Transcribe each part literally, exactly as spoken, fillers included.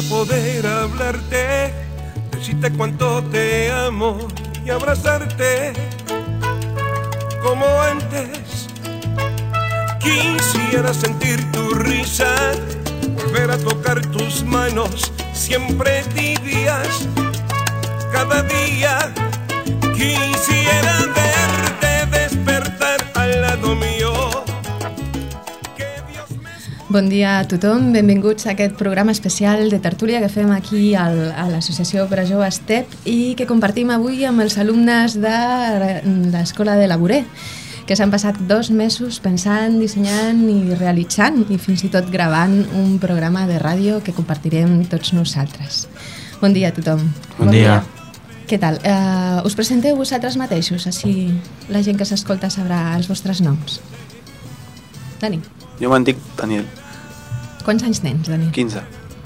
poder hablarte, decirte cuánto te amo y abrazarte como antes. Quisiera sentir tu risa, volver a tocar tus manos, siempre tibias, cada día. Quisiera verte despertar al lado mío. Bon dia a tothom, benvinguts a aquest programa especial de tertúlia que fem aquí al, a l'associació Presó Estep i que compartim avui amb els alumnes de l'Escola de Laborer, que s'han passat dos mesos pensant, dissenyant i realitzant i fins i tot gravant un programa de ràdio que compartirem tots nosaltres. Bon dia a tothom. Bon, bon dia. dia. Què tal? Uh, us presenteu vosaltres mateixos, així la gent que s'escolta sabrà els vostres noms. Dani. Jo me'n dic Daniel. Quants anys tens, Daniel? quinze.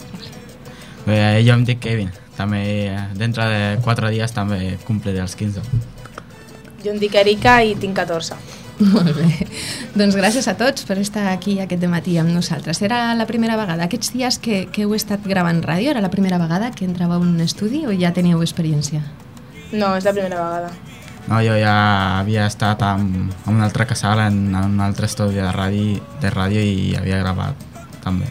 Bé, jo em dic Kevin. També, dintre de quatre dies també compliré els quinze. Jo em dic Erika i tinc catorze. Molt bé. Doncs gràcies a tots per estar aquí aquest dematí amb nosaltres. Era la primera vegada, aquests dies que, que heu estat gravant ràdio, era la primera vegada que entràveu en un estudi o ja teníeu experiència? No, és la primera vegada. No, jo ja havia estat en, en un altre casal, en, en un altre estudi de ràdio, de ràdio i havia gravat també.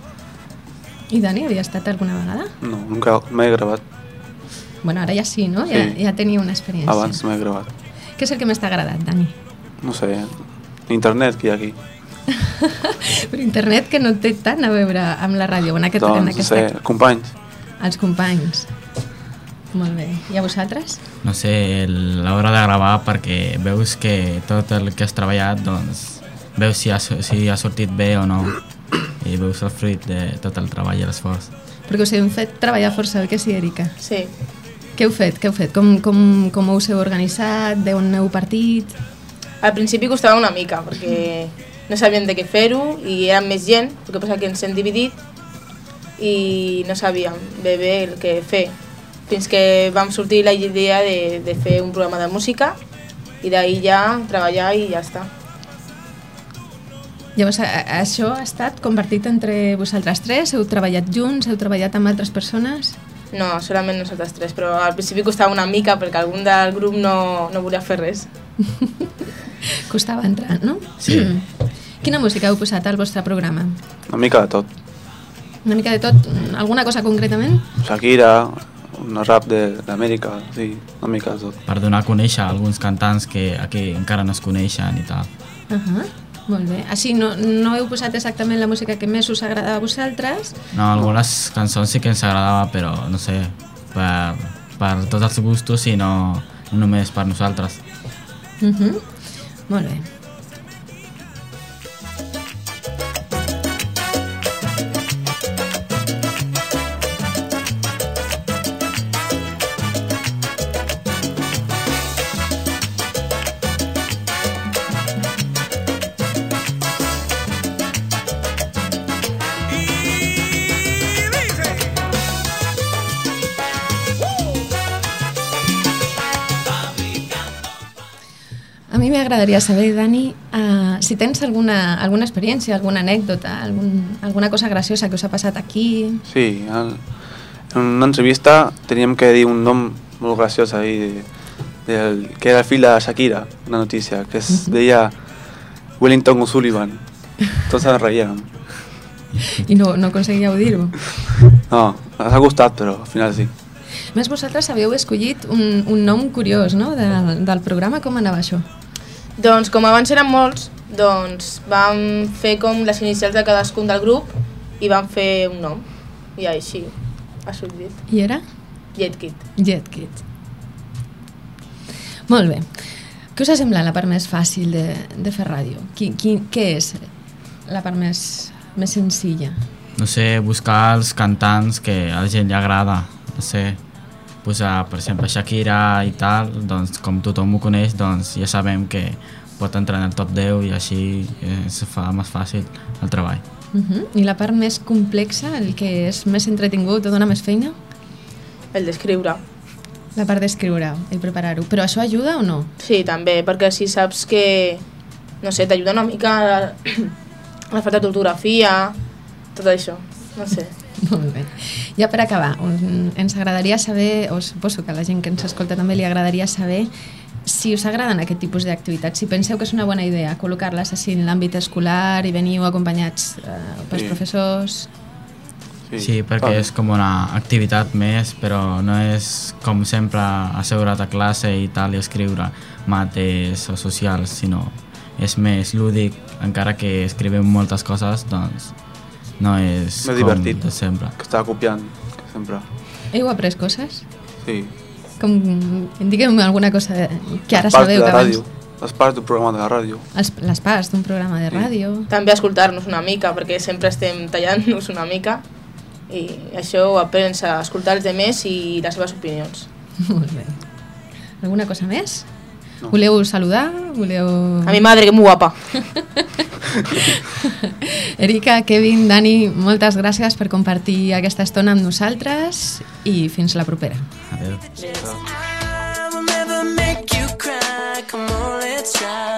I Dani, havia estat alguna vegada? No, nunca m'he gravat. Bueno, ara ja sí, no? Ja, Sí. ja teniu una experiència. Abans m'he gravat. Què és el que més t'ha agradat, Dani? No sé, internet que hi ha aquí. Per internet que no té tant a veure amb la ràdio. En aquest, en Doncs, no aquesta... sé, companys. Els companys. Molt bé. I a vosaltres? No sé, l'hora de gravar perquè veus que tot el que has treballat, doncs, veus si ha, si ha sortit bé o no i veus el fruit de tot el treball i l'esforç. Perquè us hem fet treballar força, oi que sí, Erika? Sí. Què heu fet? Què heu fet? Com, com, com us heu organitzat? D'on heu partit? Al principi costava una mica, perquè no sabíem de què fer-ho i érem més gent, el que passa que ens hem dividit i no sabíem bé bé el que fer. Fins que vam sortir la idea de, de fer un programa de música i d'ahir ja treballar i ja està. Llavors, a, a, això ha estat compartit entre vosaltres tres? Heu treballat junts? Heu treballat amb altres persones? No, solament nosaltres tres, però al principi costava una mica perquè algun del grup no, no volia fer res. Costava entrar, no? Sí. Quina música heu posat al vostre programa? Una mica de tot. Una mica de tot? Alguna cosa concretament? Shakira, una rap d'Amèrica, sí, una mica de tot. Per donar a conèixer alguns cantants que aquí encara no es coneixen i tal. Uh -huh. Molt bé. Així no, no heu posat exactament la música que més us agrada a vosaltres? No, algunes cançons sí que ens agradava, però no sé, per, per tots els gustos i no, no només per nosaltres. Uh -huh. Molt bé. A mi m'agradaria saber, Dani, uh, si tens alguna, alguna experiència, alguna anècdota, algun, alguna cosa graciosa que us ha passat aquí. Sí, el, en una entrevista teníem que dir un nom molt graciós ahí, de, del, que era el fill de Shakira, una notícia, que es deia Wellington O'Sullivan. Tots ens reíem. I no, no aconseguíeu dir-ho? No, ens ha costat, però al final sí. A més, vosaltres havíeu escollit un, un nom curiós, no?, del, del programa. Com anava això? Doncs com abans eren molts, doncs vam fer com les inicials de cadascun del grup i vam fer un nom. I així ha sortit. I era? JetKid. JetKid. Molt bé. Què us ha semblat la part més fàcil de, de fer ràdio? Qui, qui, què és la part més, més senzilla? No sé, buscar els cantants que a la gent li agrada. No sé, posar, per exemple, Shakira i tal, doncs com tothom ho coneix, doncs ja sabem que pot entrar en el top deu i així eh, se fa més fàcil el treball. Uh-huh. I la part més complexa, el que és més entretingut o dona més feina? El d'escriure. La part d'escriure, el preparar-ho. Però això ajuda o no? Sí, també, perquè si saps que, no sé, t'ajuda una mica a la, a la falta d'ortografia, tot això, no sé. Molt bé. Ja per acabar, ens agradaria saber, o suposo que a la gent que ens escolta també li agradaria saber si us agraden aquest tipus d'activitats, si penseu que és una bona idea col·locar-les així en l'àmbit escolar i veniu acompanyats eh, pels sí. professors. Sí, sí perquè és com una activitat més, però no és com sempre asseure't a classe i tal i escriure mates o socials, sinó és més lúdic, encara que escrivim moltes coses, doncs no és més com divertit, de sempre. Que està copiant, que sempre. Heu après coses? Sí. Com, digue'm alguna cosa que ara les parts sabeu de que ràdio, abans... les parts d'un programa de la ràdio. Els, les parts d'un programa de Sí. ràdio. També escoltar-nos una mica, perquè sempre estem tallant-nos una mica i això ho aprens a escoltar els demés i les seves opinions. Molt bé. Alguna cosa més? No. Voleu saludar? Voleu... A mi madre, que és molt guapa. Erika, Kevin, Dani, moltes gràcies per compartir aquesta estona amb nosaltres i fins la propera. Adéu. I will never make you cry. Come on, let's try.